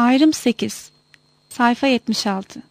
Ayrım 8. Sayfa 76.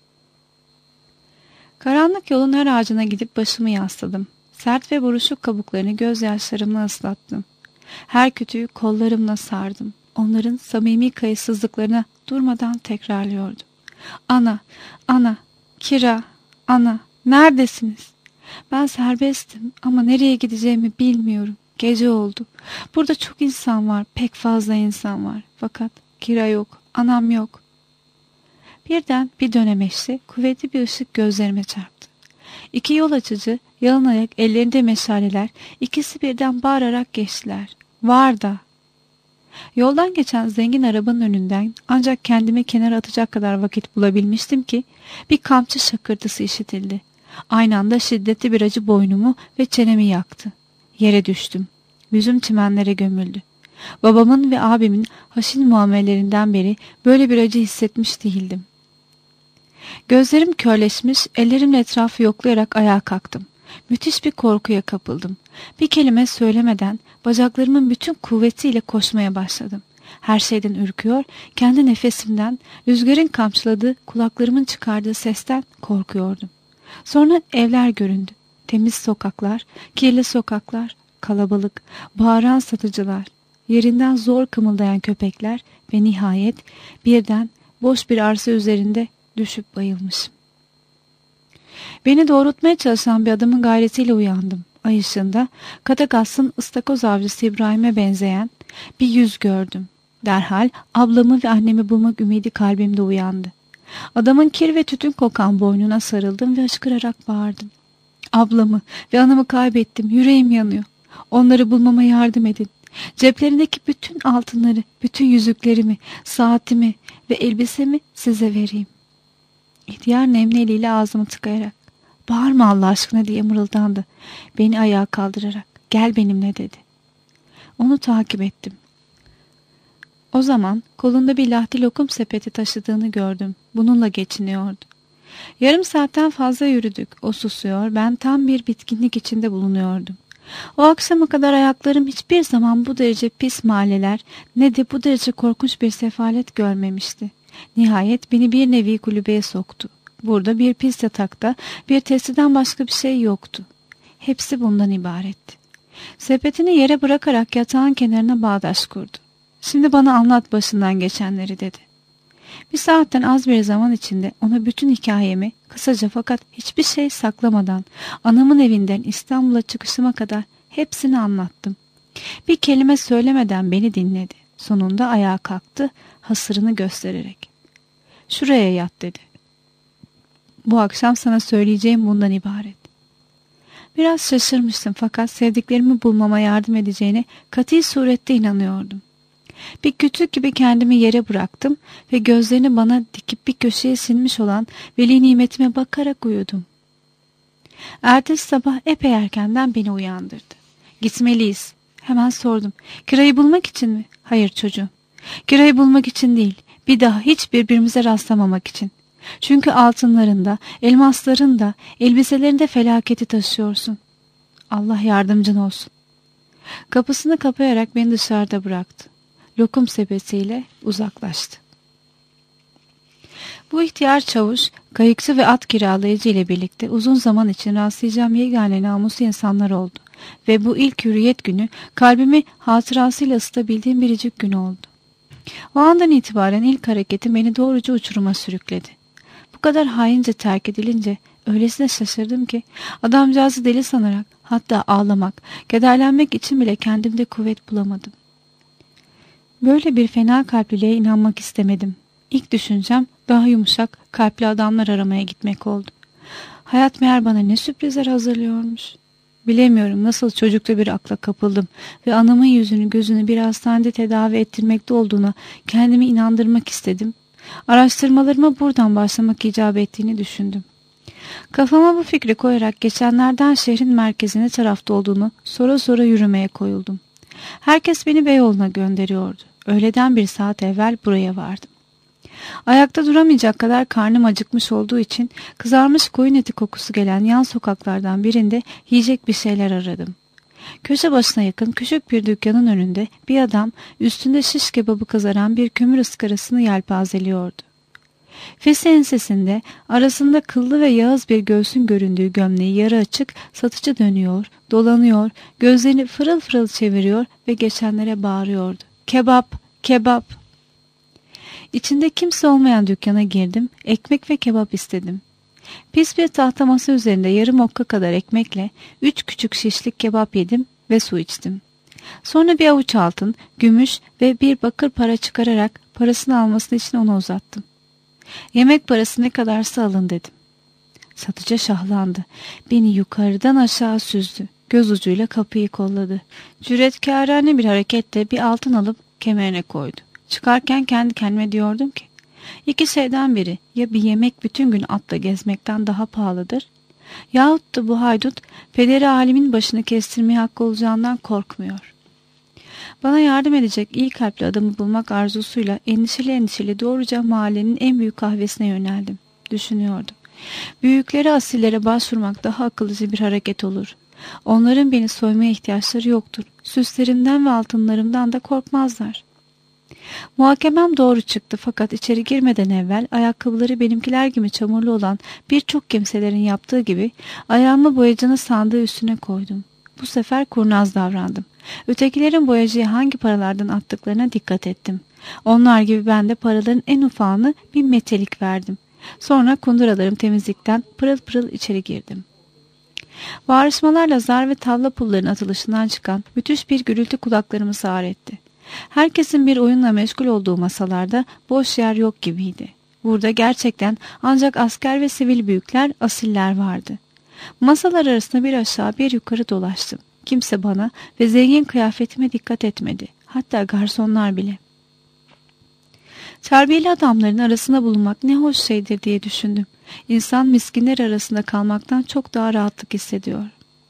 Karanlık yolun her ağacına gidip başımı yasladım. Sert ve buruşuk kabuklarını gözyaşlarımla ıslattım. Her kütüğü kollarımla sardım. Onların samimi kayıtsızlıklarına durmadan tekrarlıyordum. Ana, ana, Kira, ana, neredesiniz? Ben serbestim ama nereye gideceğimi bilmiyorum. Gece oldu. Burada çok insan var, pek fazla insan var. Fakat Kira yok, anam yok. Birden bir dönemeçli, kuvvetli bir ışık gözlerime çarptı. İki yol açıcı, yalın ayak, ellerinde meşaleler, ikisi birden bağırarak geçtiler. Var da! Yoldan geçen zengin arabanın önünden ancak kendimi kenara atacak kadar vakit bulabilmiştim ki bir kamçı şakırtısı işitildi. Aynı anda şiddetli bir acı boynumu ve çenemi yaktı. Yere düştüm. Yüzüm çimenlere gömüldü. Babamın ve abimin haşin muamelelerinden beri böyle bir acı hissetmiş değildim. Gözlerim körleşmiş, ellerimle etrafı yoklayarak ayağa kalktım. Müthiş bir korkuya kapıldım. Bir kelime söylemeden bacaklarımın bütün kuvvetiyle koşmaya başladım. Her şeyden ürküyor, kendi nefesimden, rüzgarın kamçıladığı, kulaklarımın çıkardığı sesten korkuyordum. Sonra evler göründü. Temiz sokaklar, kirli sokaklar, kalabalık, bağıran satıcılar, yerinden zor kımıldayan köpekler ve nihayet birden boş bir arsa üzerinde düşüp bayılmışım. Beni doğrultmaya çalışan bir adamın gayretiyle uyandım. Ay ışığında Kadagas'ın ıstakoz avcısı İbrahim'e benzeyen bir yüz gördüm. Derhal ablamı ve annemi bulmak ümidi kalbimde uyandı. Adamın kir ve tütün kokan boynuna sarıldım ve hıçkırarak bağırdım. Ablamı ve anamı kaybettim, yüreğim yanıyor. Onları bulmama yardım edin. Ceplerindeki bütün altınları, bütün yüzüklerimi, saatimi ve elbisemi size vereyim. İhtiyar nemli eliyle ağzımı tıkayarak, bağırma Allah aşkına diye mırıldandı. Beni ayağa kaldırarak, gel benimle dedi. Onu takip ettim. O zaman kolunda bir lahti lokum sepeti taşıdığını gördüm. Bununla geçiniyordu. Yarım saatten fazla yürüdük. O susuyor, ben tam bir bitkinlik içinde bulunuyordum. O akşama kadar ayaklarım hiçbir zaman bu derece pis mahalleler ne de bu derece korkunç bir sefalet görmemişti. Nihayet beni bir nevi kulübeye soktu. Burada bir pis yatakta bir testiden başka bir şey yoktu. Hepsi bundan ibaretti. Sepetini yere bırakarak yatağın kenarına bağdaş kurdu. Şimdi bana anlat başından geçenleri dedi. Bir saatten az bir zaman içinde ona bütün hikayemi kısaca fakat hiçbir şey saklamadan anamın evinden İstanbul'a çıkışıma kadar hepsini anlattım. Bir kelime söylemeden beni dinledi. Sonunda ayağa kalktı, hasırını göstererek. Şuraya yat dedi. Bu akşam sana söyleyeceğim bundan ibaret. Biraz şaşırmıştım fakat sevdiklerimi bulmama yardım edeceğine kati surette inanıyordum. Bir kütük gibi kendimi yere bıraktım ve gözlerini bana dikip bir köşeye sinmiş olan veli nimetime bakarak uyudum. Ertesi sabah epey erkenden beni uyandırdı. Gitmeliyiz. Hemen sordum. Kirayı bulmak için mi? Hayır çocuğum. Kirayı bulmak için değil. Bir daha hiç birbirimize rastlamamak için. Çünkü altınlarında, elmaslarında, elbiselerinde felaketi taşıyorsun. Allah yardımcın olsun. Kapısını kapayarak beni dışarıda bıraktı. Lokum sepetiyle uzaklaştı. Bu ihtiyar çavuş, kayıkçı ve at kiralayıcı ile birlikte uzun zaman için rastlayacağım yegane namuslu insanlar oldu. Ve bu ilk hürriyet günü kalbimi hatırasıyla ısıtabildiğim biricik gün oldu. O andan itibaren ilk hareketim beni doğruca uçuruma sürükledi. Bu kadar haince terk edilince öylesine şaşırdım ki adamcağızı deli sanarak hatta ağlamak, kederlenmek için bile kendimde kuvvet bulamadım. Böyle bir fena kalpliliğe inanmak istemedim. İlk düşüncem daha yumuşak, kalpli adamlar aramaya gitmek oldu. Hayat meğer bana ne sürprizler hazırlıyormuş. Bilemiyorum nasıl çocukta bir akla kapıldım ve anamın yüzünü gözünü bir hastanede tedavi ettirmekte olduğuna kendimi inandırmak istedim. Araştırmalarıma buradan başlamak icap ettiğini düşündüm. Kafama bu fikri koyarak geçenlerden şehrin merkezine tarafta olduğunu sonra sonra yürümeye koyuldum. Herkes beni Beyoğlu'na gönderiyordu. Öğleden bir saat evvel buraya vardım. Ayakta duramayacak kadar karnım acıkmış olduğu için kızarmış koyun eti kokusu gelen yan sokaklardan birinde yiyecek bir şeyler aradım. Köşe başına yakın küçük bir dükkanın önünde bir adam üstünde şiş kebabı kızaran bir kömür ıskarasını yelpazeliyordu. Fesi ensesinde arasında kıllı ve yağız bir göğsün göründüğü gömleği yarı açık satıcı dönüyor, dolanıyor, gözlerini fırıl fırıl çeviriyor ve geçenlere bağırıyordu. Kebap, kebap. İçinde kimse olmayan dükkana girdim, ekmek ve kebap istedim. Pis bir tahta masa üzerinde yarım okka kadar ekmekle 3 küçük şişlik kebap yedim ve su içtim. Sonra bir avuç altın, gümüş ve bir bakır para çıkararak parasını alması için ona uzattım. Yemek parası ne kadarsa alın dedim. Satıcı şahlandı. Beni yukarıdan aşağı süzdü. Göz ucuyla kapıyı kolladı. Cüretkârane bir hareketle bir altın alıp kemerine koydu. Çıkarken kendi kendime diyordum ki, İki şeyden biri, ya bir yemek bütün gün atla gezmekten daha pahalıdır, yahut da bu haydut pederi alemin başını kestirmeye hakkı olacağından korkmuyor. Bana yardım edecek iyi kalpli adamı bulmak arzusuyla endişeli endişeli doğruca mahallenin en büyük kahvesine yöneldim. Düşünüyordum. Büyükleri asillere başvurmak daha akıllıca bir hareket olur. Onların beni soymaya ihtiyaçları yoktur. Süslerimden ve altınlarımdan da korkmazlar. Muhakemem doğru çıktı fakat içeri girmeden evvel ayakkabıları benimkiler gibi çamurlu olan birçok kimselerin yaptığı gibi ayağımı boyacının sandığı üstüne koydum. Bu sefer kurnaz davrandım. Ötekilerin boyacıya hangi paralardan attıklarına dikkat ettim. Onlar gibi ben de paraların en ufağını bir metelik verdim. Sonra kunduralarım temizlikten pırıl pırıl içeri girdim. Bağrışmalarla zar ve tavla pulların atılışından çıkan müthiş bir gürültü kulaklarımı sağır etti. Herkesin bir oyunla meşgul olduğu masalarda boş yer yok gibiydi. Burada gerçekten ancak asker ve sivil büyükler, asiller vardı. Masalar arasında bir aşağı bir yukarı dolaştım. Kimse bana ve zengin kıyafetime dikkat etmedi. Hatta garsonlar bile. Terbiyeli adamların arasında bulunmak ne hoş şeydir diye düşündüm. İnsan miskinler arasında kalmaktan çok daha rahatlık hissediyor.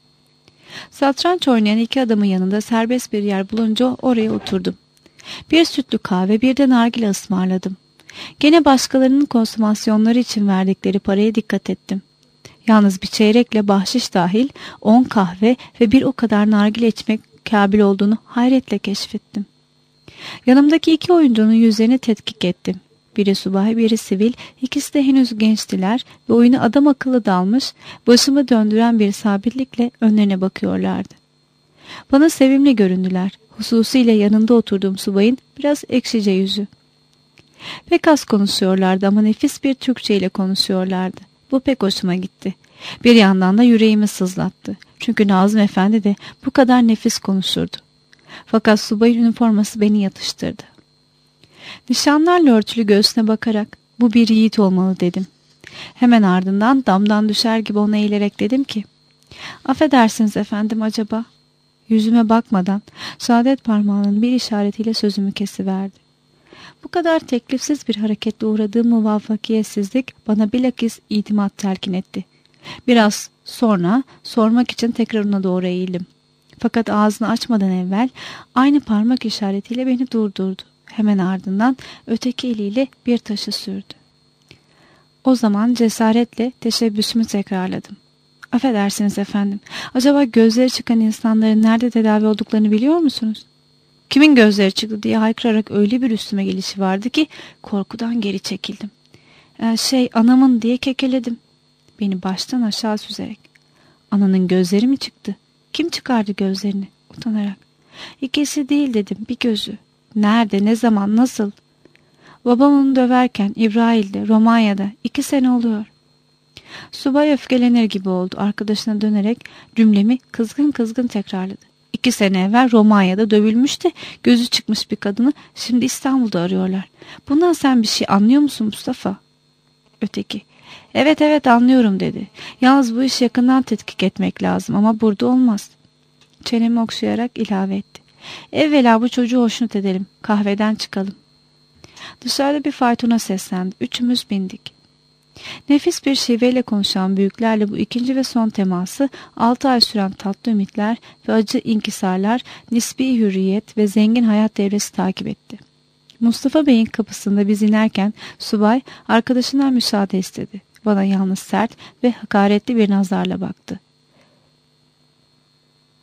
Satranç oynayan iki adamın yanında serbest bir yer bulunca oraya oturdum. Bir sütlü kahve bir de nargile ısmarladım. Gene başkalarının konsomasyonları için verdikleri paraya dikkat ettim. Yalnız bir çeyrekle bahşiş dahil 10 kahve ve bir o kadar nargile içmek kabil olduğunu hayretle keşfettim. Yanımdaki iki oyuncunun yüzlerini tetkik ettim. Biri subay, biri sivil, ikisi de henüz gençtiler ve oyunu adam akıllı dalmış, başımı döndüren bir sabitlikle önlerine bakıyorlardı. Bana sevimli göründüler, hususiyle yanında oturduğum subayın biraz ekşice yüzü. Pek az konuşuyorlardı ama nefis bir Türkçe ile konuşuyorlardı. Bu pek hoşuma gitti. Bir yandan da yüreğimi sızlattı. Çünkü Nazım Efendi de bu kadar nefis konuşurdu. Fakat subayın üniforması beni yatıştırdı. Nişanlarla örtülü göğsüne bakarak bu bir yiğit olmalı dedim. Hemen ardından damdan düşer gibi ona eğilerek dedim ki, affedersiniz efendim acaba? Yüzüme bakmadan saadet parmağının bir işaretiyle sözümü kesiverdi. Bu kadar teklifsiz bir hareketle uğradığım muvaffakiyetsizlik bana bilakis itimat telkin etti. Biraz sonra sormak için tekrar ona doğru eğildim. Fakat ağzını açmadan evvel aynı parmak işaretiyle beni durdurdu. Hemen ardından öteki eliyle bir taşı sürdü. O zaman cesaretle teşebbüsümü tekrarladım. Affedersiniz efendim, acaba gözleri çıkan insanların nerede tedavi olduklarını biliyor musunuz? Kimin gözleri çıktı diye haykırarak öyle bir üstüme gelişi vardı ki korkudan geri çekildim. Anamın diye kekeledim. Beni baştan aşağı süzerek. Ananın gözleri mi çıktı? Kim çıkardı gözlerini? Utanarak. İkisi değil dedim, bir gözü. Nerede, ne zaman, nasıl? Babam onu döverken İbrahil'de, Romanya'da 2 sene oluyor. Subay öfkelenir gibi oldu. Arkadaşına dönerek cümlemi kızgın kızgın tekrarladı. 2 sene evvel Romanya'da dövülmüş de gözü çıkmış bir kadını şimdi İstanbul'da arıyorlar. Bundan sen bir şey anlıyor musun Mustafa? Öteki. Evet anlıyorum dedi. Yalnız bu işi yakından tetkik etmek lazım ama burada olmaz. Çenemi okşayarak ilave etti. Evvela bu çocuğu hoşnut edelim. Kahveden çıkalım. Dışarıda bir faytona seslendi. Üçümüz bindik. Nefis bir şiveyle konuşan büyüklerle bu ikinci ve son teması 6 ay süren tatlı ümitler ve acı inkisarlar, nisbi hürriyet ve zengin hayat devresi takip etti. Mustafa Bey'in kapısında biz inerken subay arkadaşından müsaade istedi. Bana yalnız sert ve hakaretli bir nazarla baktı.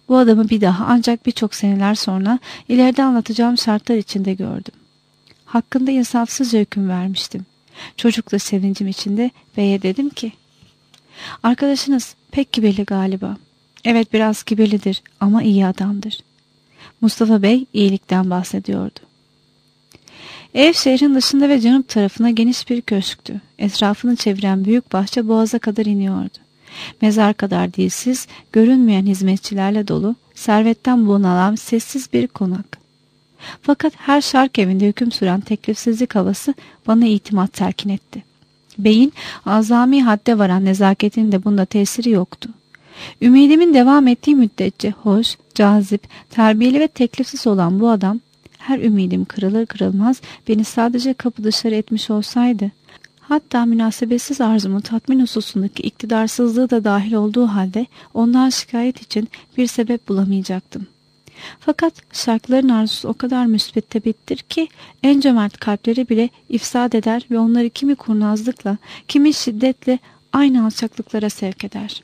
Bu adamı bir daha ancak birçok seneler sonra ileride anlatacağım şartlar içinde gördüm. Hakkında insafsızca hüküm vermiştim. Çocukla sevincim içinde beye dedim ki, arkadaşınız pek kibirli galiba. Evet, biraz kibirlidir ama iyi adamdır. Mustafa Bey iyilikten bahsediyordu. Ev şehrin dışında ve canım tarafına geniş bir köşktü. Etrafını çeviren büyük bahçe boğaza kadar iniyordu. Mezar kadar dilsiz, görünmeyen hizmetçilerle dolu, servetten bunalan sessiz bir konak. Fakat her şark evinde hüküm süren teklifsizlik havası bana itimat telkin etti. Beyin azami hadde varan nezaketinin de bunda tesiri yoktu. Ümidimin devam ettiği müddetçe hoş, cazip, terbiyeli ve teklifsiz olan bu adam, her ümidim kırılır kırılmaz beni sadece kapı dışarı etmiş olsaydı, hatta münasebetsiz arzumun tatmin hususundaki iktidarsızlığı da dahil olduğu halde ondan şikayet için bir sebep bulamayacaktım. Fakat şarkıların arzusu o kadar müsbettebittir ki en cömert kalpleri bile ifsad eder ve onları kimi kurnazlıkla, kimi şiddetle aynı alçaklıklara sevk eder.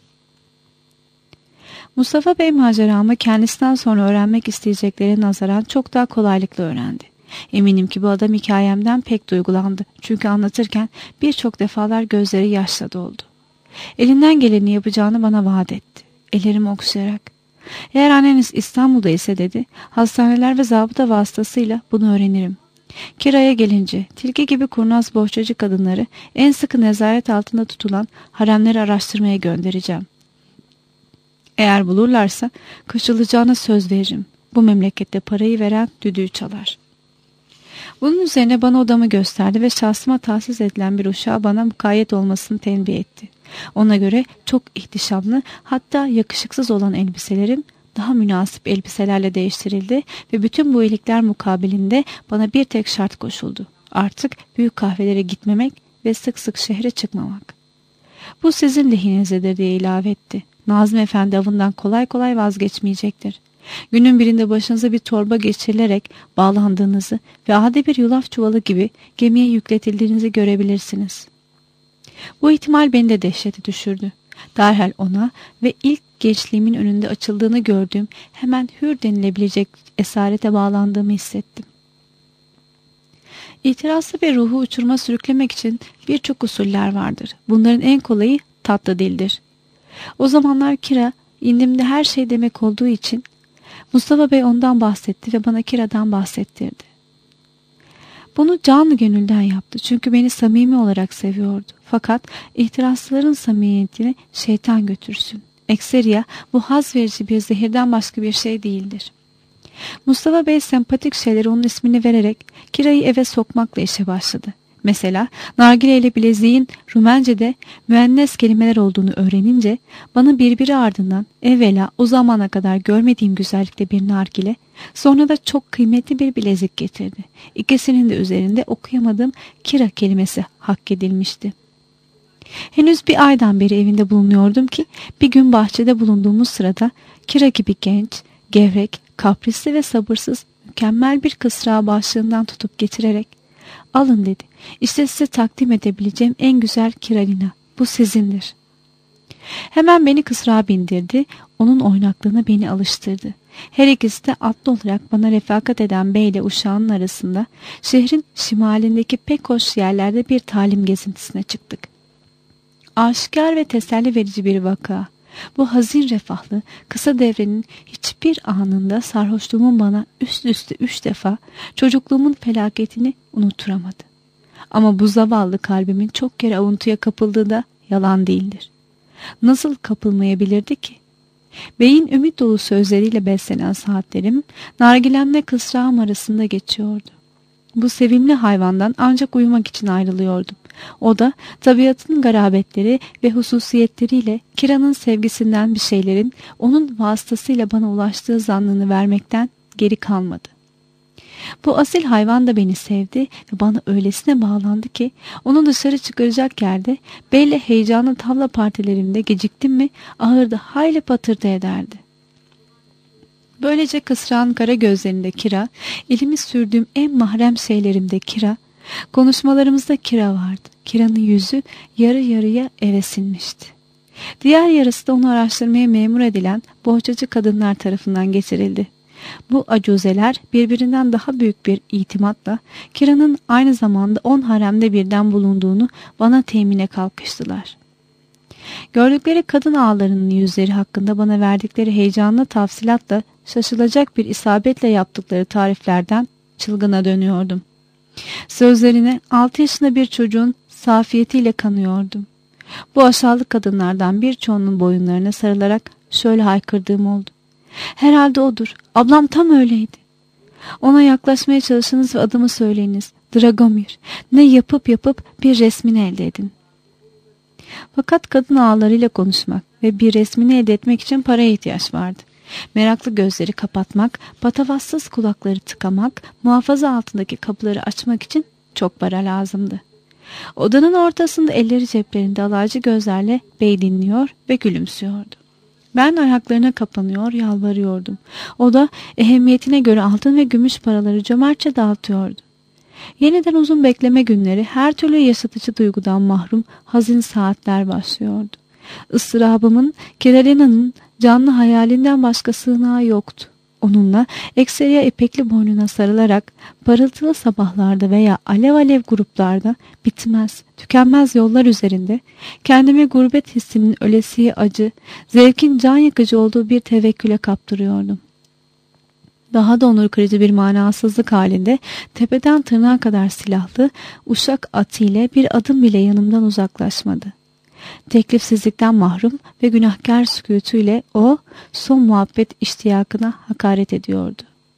Mustafa Bey maceramı kendisinden sonra öğrenmek isteyecekleri nazaran çok daha kolaylıkla öğrendi. Eminim ki bu adam hikayemden pek duygulandı. Çünkü anlatırken birçok defalar gözleri yaşla doldu. Elinden geleni yapacağını bana vaat etti. Ellerimi okşayarak. Eğer anneniz İstanbul'da ise dedi, hastaneler ve zabıta vasıtasıyla bunu öğrenirim. Kiraya gelince tilki gibi kurnaz bohçacı kadınları en sıkı nezaret altında tutulan haremleri araştırmaya göndereceğim. Eğer bulurlarsa kaçılacağına söz veririm. Bu memlekette parayı veren düdüğü çalar. Bunun üzerine bana odamı gösterdi ve şahsıma tahsis edilen bir uşağa bana mukayyet olmasını tembih etti. Ona göre çok ihtişamlı, hatta yakışıksız olan elbiselerim daha münasip elbiselerle değiştirildi ve bütün bu iyilikler mukabilinde bana bir tek şart koşuldu. Artık büyük kahvelere gitmemek ve sık sık şehre çıkmamak. Bu sizin lehinizdedir diye ilave etti. Nazım Efendi avından kolay kolay vazgeçmeyecektir. Günün birinde başınıza bir torba geçirilerek bağlandığınızı ve adi bir yulaf çuvalı gibi gemiye yükletildiğinizi görebilirsiniz. Bu ihtimal beni de dehşete düşürdü. Derhal ona ve ilk gençliğimin önünde açıldığını gördüğüm hemen hür denilebilecek esarete bağlandığımı hissettim. İtirazlı bir ruhu uçuruma sürüklemek için birçok usuller vardır. Bunların en kolayı tatlı dildir. O zamanlar kira indimde her şey demek olduğu için Mustafa Bey ondan bahsetti ve bana kiradan bahsettirdi. Bunu canı gönülden yaptı çünkü beni samimi olarak seviyordu. Fakat ihtiraslıların samimiyetini şeytan götürsün. Ekseriya bu haz verici bir zehirden başka bir şey değildir. Mustafa Bey sempatik şeylere onun ismini vererek kirayı eve sokmakla işe başladı. Mesela nargile ile bileziğin Rumence'de müennes kelimeler olduğunu öğrenince bana birbiri ardından evvela o zamana kadar görmediğim güzellikte bir nargile, sonra da çok kıymetli bir bilezik getirdi. İkisinin de üzerinde okuyamadığım kira kelimesi hak edilmişti. Henüz bir aydan beri evinde bulunuyordum ki bir gün bahçede bulunduğumuz sırada kira gibi genç, gevrek, kaprisli ve sabırsız mükemmel bir kısrağı başlığından tutup getirerek alın dedi. İşte size takdim edebileceğim en güzel kiralina. Bu sizindir. Hemen beni kısrağa bindirdi. Onun oynaklığına beni alıştırdı. Her ikisi de atlı olarak bana refakat eden beyle uşağının arasında şehrin şimalindeki pek hoş yerlerde bir talim gezintisine çıktık. Aşikar ve teselli verici bir vaka. Bu hazin refahlı kısa devrenin hiçbir anında sarhoşluğumun bana üst üste 3 defa çocukluğumun felaketini unutturamadı. Ama bu zavallı kalbimin çok kere avuntuya kapıldığı da yalan değildir. Nasıl kapılmayabilirdi ki? Beyin ümit dolu sözleriyle beslenen saatlerim nargilemle kısrağım arasında geçiyordu. Bu sevimli hayvandan ancak uyumak için ayrılıyordum. O da tabiatın garabetleri ve hususiyetleriyle kiranın sevgisinden bir şeylerin onun vasıtasıyla bana ulaştığı zannını vermekten geri kalmadı. Bu asil hayvan da beni sevdi ve bana öylesine bağlandı ki onu dışarı çıkaracak yerde beyle heyecanlı tavla partilerimde geciktim mi ahırda hayli patırtı ederdi. Böylece kısrağın kara gözlerinde kira, elimi sürdüğüm en mahrem şeylerimde kira, konuşmalarımızda kira vardı. Kiranın yüzü yarı yarıya eve sinmişti. Diğer yarısı da onu araştırmaya memur edilen bohçacı kadınlar tarafından getirildi. Bu acuzeler birbirinden daha büyük bir itimatla Kira'nın aynı zamanda 10 haremde birden bulunduğunu bana temine kalkıştılar. Gördükleri kadın ağalarının yüzleri hakkında bana verdikleri heyecanlı tafsilatla şaşılacak bir isabetle yaptıkları tariflerden çılgına dönüyordum. Sözlerine 6 yaşında bir çocuğun safiyetiyle kanıyordum. Bu aşağılık kadınlardan birçoğunun boyunlarına sarılarak şöyle haykırdığım oldu. Herhalde odur. Ablam tam öyleydi. Ona yaklaşmaya çalışınız ve adımı söyleyiniz. Dragomir. Ne yapıp bir resmini elde edin. Fakat kadın ağalarıyla konuşmak ve bir resmini elde etmek için paraya ihtiyaç vardı. Meraklı gözleri kapatmak, patavatsız kulakları tıkamak, muhafaza altındaki kapıları açmak için çok para lazımdı. Odanın ortasında elleri ceplerinde alaycı gözlerle bey dinliyor ve gülümsüyordu. Ben ayaklarına kapanıyor, yalvarıyordum. O da ehemmiyetine göre altın ve gümüş paraları cömertçe dağıtıyordu. Yeniden uzun bekleme günleri, her türlü yaşatıcı duygudan mahrum hazin saatler başlıyordu. Isırabımın, Kiralena'nın canlı hayalinden başka sığınağı yoktu. Onunla ekseriye ipekli boynuna sarılarak parıltılı sabahlarda veya alev alev gruplarda bitmez, tükenmez yollar üzerinde kendimi gurbet hissinin ölesiye acı, zevkin can yakıcı olduğu bir tevekküle kaptırıyordum. Daha da onur kırıcı bir manasızlık halinde tepeden tırnağa kadar silahlı uşak atıyla bir adım bile yanımdan uzaklaşmadı. Teklifsizlikten mahrum ve günahkar sükûtuyla o son muhabbet iştiyakına hakaret ediyordu.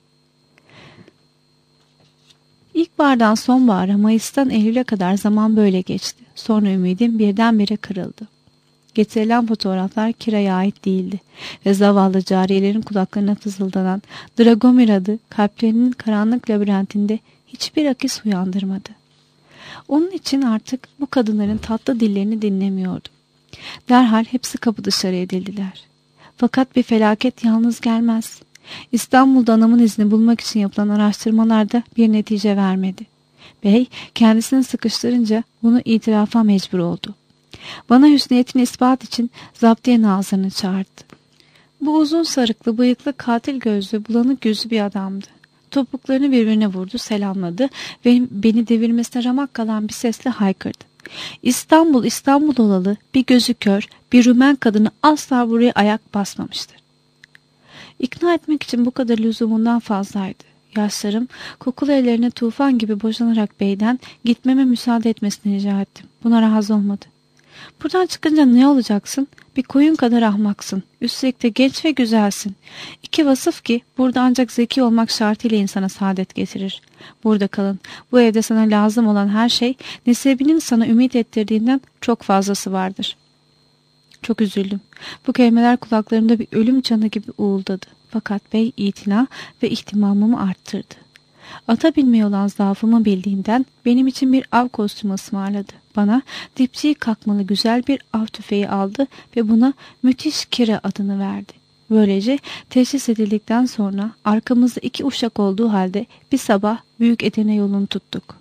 İlkbahardan sonbahara, Mayıs'tan Eylül'e kadar zaman böyle geçti. Sonra ümidim birdenbire kırıldı. Getirilen fotoğraflar Kira'ya ait değildi ve zavallı cariyelerin kulaklarına fısıldanan Dragomir adı kalplerinin karanlık labirentinde hiçbir akis uyandırmadı. Onun için artık bu kadınların tatlı dillerini dinlemiyordum. Derhal hepsi kapı dışarı edildiler. Fakat bir felaket yalnız gelmez. İstanbul'da anamın izini bulmak için yapılan araştırmalarda bir netice vermedi. Bey kendisini sıkıştırınca bunu itirafa mecbur oldu. Bana hüsniyetini ispat için zaptiye nazırını çağırdı. Bu uzun sarıklı, bıyıklı, katil gözlü, bulanık yüzlü bir adamdı. Topuklarını birbirine vurdu, selamladı ve beni devirmesine ramak kalan bir sesle haykırdı. İstanbul, İstanbul olalı bir gözü kör, bir Rümen kadını asla buraya ayak basmamıştır. İkna etmek için bu kadar lüzumundan fazlaydı. Yaşlarım kokulu ellerine tufan gibi boşanarak beyden gitmeme müsaade etmesini rica ettim. Buna razı olmadı. Buradan çıkınca ne olacaksın? Bir koyun kadar ahmaksın. Üstelik de genç ve güzelsin. İki vasıf ki burada ancak zeki olmak şartıyla insana saadet getirir. Burada kalın. Bu evde sana lazım olan her şey nesebinin sana ümit ettirdiğinden çok fazlası vardır. Çok üzüldüm. Bu kelimeler kulaklarımda bir ölüm çanı gibi uğuldadı. Fakat bey itina ve ihtimamımı arttırdı. Ata binmeye olan zaafımı bildiğinden benim için bir av kostümü ısmarladı. Bana dipçiği kalkmalı güzel bir av tüfeği aldı ve buna Müthiş Kira adını verdi. Böylece teşhis edildikten sonra arkamızda 2 uşak olduğu halde bir sabah Büyük Edirne yolunu tuttuk.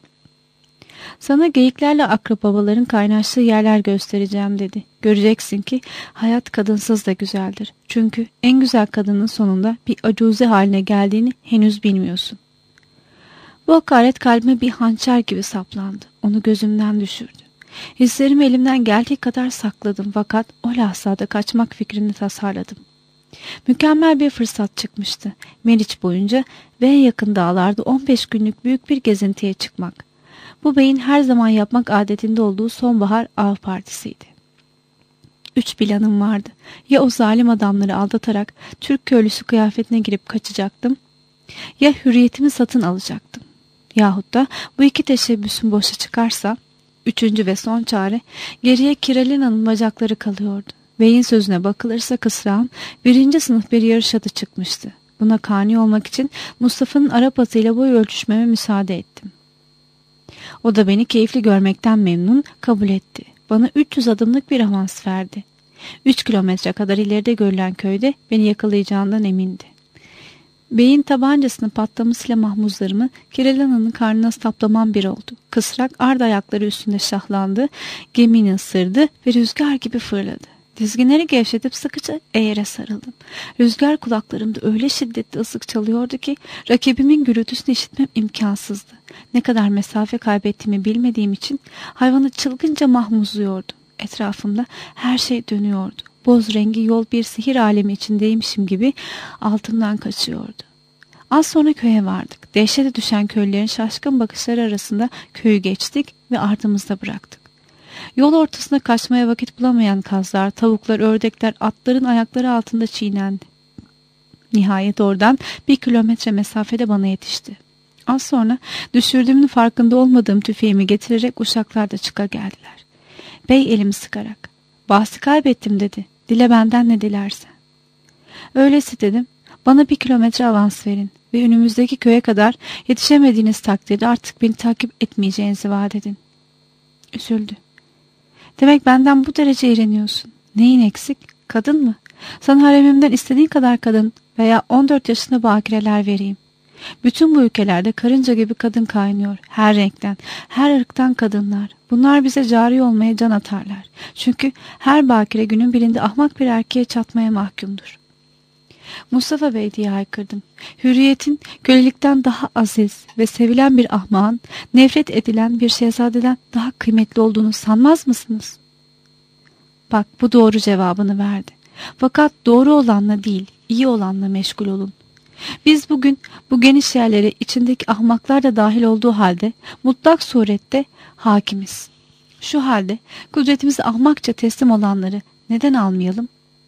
Sana geyiklerle akrabaların kaynaştığı yerler göstereceğim dedi. Göreceksin ki hayat kadınsız da güzeldir. Çünkü en güzel kadının sonunda bir acuze haline geldiğini henüz bilmiyorsun. Bu hakaret kalbime bir hançer gibi saplandı. Onu gözümden düşürdü. Hislerimi elimden geldiği kadar sakladım fakat o lahzada kaçmak fikrini tasarladım. Mükemmel bir fırsat çıkmıştı. Meriç boyunca ve en yakın dağlarda 15 günlük büyük bir gezintiye çıkmak. Bu beyin her zaman yapmak adetinde olduğu sonbahar av partisiydi. 3 planım vardı. Ya o zalim adamları aldatarak Türk köylüsü kıyafetine girip kaçacaktım, ya hürriyetimi satın alacaktım. Yahut da bu 2 teşebbüsüm boşa çıkarsa, 3. ve son çare geriye Kiralena'nın bacakları kalıyordu. Beyin sözüne bakılırsa kısrağın 1. sınıf bir yarış atı çıkmıştı. Buna kani olmak için Mustafa'nın Arap atıyla boy ölçüşmeme müsaade ettim. O da beni keyifli görmekten memnun kabul etti. Bana 300 adımlık bir avans verdi. 3 kilometre kadar ileride görülen köyde beni yakalayacağından emindi. Beyin tabancasını patlamasıyla mahmuzlarımı Kiralena'nın karnına saplamam bir oldu. Kısrak ard ayakları üstünde şahlandı, gemini ısırdı ve rüzgar gibi fırladı. Dizginleri gevşetip sıkıca eğere sarıldım. Rüzgar kulaklarımda öyle şiddetli ıslık çalıyordu ki rakibimin gürültüsünü işitmem imkansızdı. Ne kadar mesafe kaybettiğimi bilmediğim için hayvanı çılgınca mahmuzluyordum. Etrafımda her şey dönüyordu. Boz rengi yol bir sihir alemi içindeymişim gibi altımdan kaçıyordu. Az sonra köye vardık. Dehşete düşen köylülerin şaşkın bakışları arasında köyü geçtik ve ardımızda bıraktık. Yol ortasında kaçmaya vakit bulamayan kazlar, tavuklar, ördekler atların ayakları altında çiğnendi. Nihayet oradan 1 kilometre mesafede bana yetişti. Az sonra düşürdüğümün farkında olmadığım tüfeğimi getirerek uşaklar da çıka geldiler. Bey elimi sıkarak, "Bahsi kaybettim," dedi. "Dile benden ne dilersen." "Öylesi," dedim. "Bana 1 kilometre avans verin ve önümüzdeki köye kadar yetişemediğiniz takdirde artık beni takip etmeyeceğinizi vaat edin." Üzüldü. "Demek benden bu derece iğreniyorsun. Neyin eksik? Kadın mı? Sana haremimden istediğin kadar kadın veya 14 yaşında bakireler vereyim. Bütün bu ülkelerde karınca gibi kadın kaynıyor. Her renkten, her ırktan kadınlar. Bunlar bize cari olmaya can atarlar. Çünkü her bakire günün birinde ahmak bir erkeğe çatmaya mahkumdur." "Mustafa Bey," diye haykırdım. "Hürriyetin kölelikten daha aziz ve sevilen bir ahmağın, nefret edilen bir şehzadeden daha kıymetli olduğunu sanmaz mısınız?" "Bak, bu doğru cevabını verdi. Fakat doğru olanla değil, iyi olanla meşgul olun. Biz bugün bu geniş yerlere içindeki ahmaklar da dahil olduğu halde mutlak surette hakimiz. Şu halde kudretimize ahmakça teslim olanları neden almayalım?"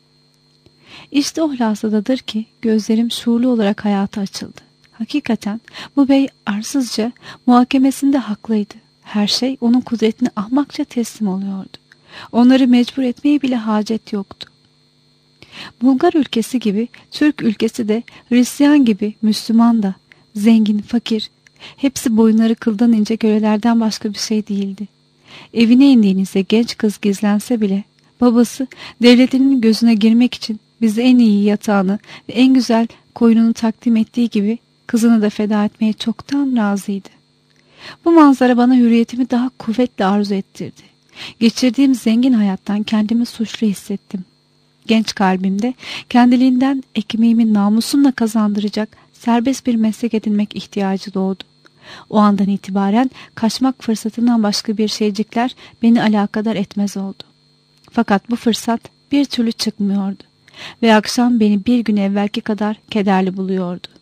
İşte o lahzadadır ki gözlerim şuurlu olarak hayata açıldı. Hakikaten bu bey arsızca muhakemesinde haklıydı. Her şey onun kudretine ahmakça teslim oluyordu. Onları mecbur etmeye bile hacet yoktu. Bulgar ülkesi gibi Türk ülkesi de, Hristiyan gibi Müslüman da, zengin, fakir, hepsi boyunları kıldan ince kölelerden başka bir şey değildi. Evine indiğinizde genç kız gizlense bile babası devletinin gözüne girmek için bize en iyi yatağını ve en güzel koyununu takdim ettiği gibi kızını da feda etmeye çoktan razıydı. Bu manzara bana hürriyetimi daha kuvvetle arzu ettirdi. Geçirdiğim zengin hayattan kendimi suçlu hissettim. Genç kalbimde kendiliğinden ekmeğimi namusumla kazandıracak serbest bir meslek edinmek ihtiyacı doğdu. O andan itibaren kaçmak fırsatından başka bir şeycikler beni alakadar etmez oldu. Fakat bu fırsat bir türlü çıkmıyordu ve akşam beni bir gün evvelki kadar kederli buluyordu.